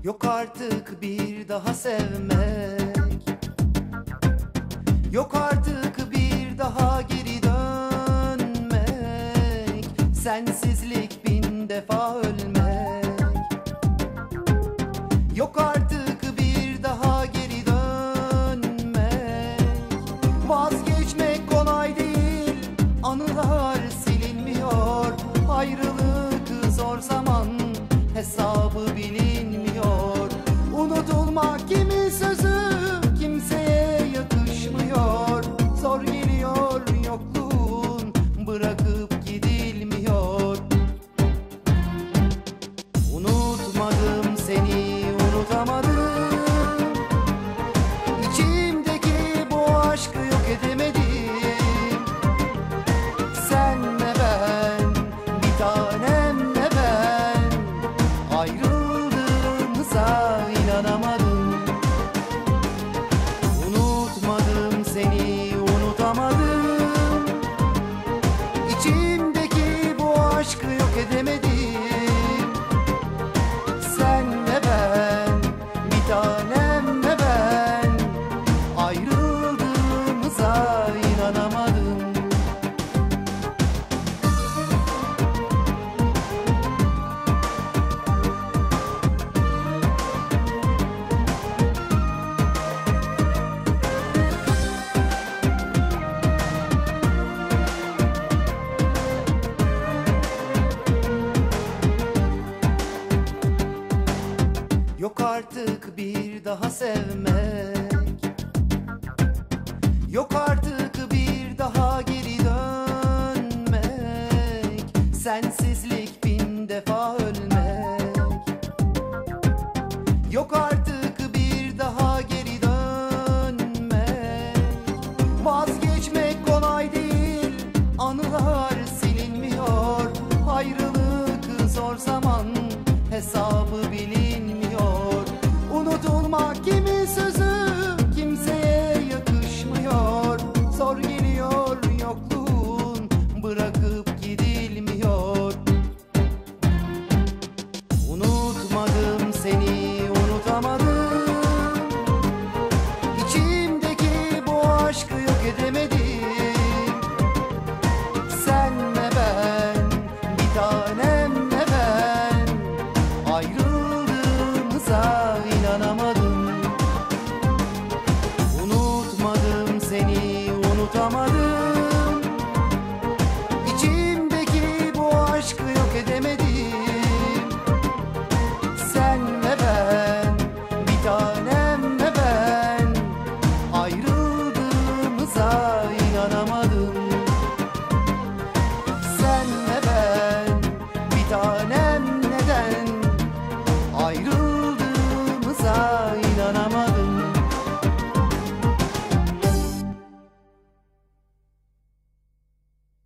Yok artık bir daha sevmek, yok artık bir daha geri dönmek, sensizlik bin defa ölmek. Yok artık bir daha geri dönmek, vazgeçmek kolay değil, anılar silinmiyor. Ayrılık zor zaman, hesabı bilinmiyor. Unutulmak kimin sözü kimseye yakışmıyor. Zor geliyor yokluğun, bırakıp gidilmiyor. Unutmadım seni, unutamadım. İçimdeki bu aşkı yok edemedim. Senle ben, bir tanemle ben, ayrıldığımıza inanamadım. Unutmadım seni, unutamadım. İçimdeki bu aşkı yok edemedim. Senle ben, bir tanemle ben, ayrıldığımıza inanamadım. Yok artık bir daha sevmek, yok artık bir daha geri dönmek, sensizlik bin defa ölmek. Yok artık bir daha geri dönmek, vazgeçmek kolay değil, anılar silinmiyor. Ayrılık zor zaman, hesabı bilinmiyor. Unutulmak kimin sözü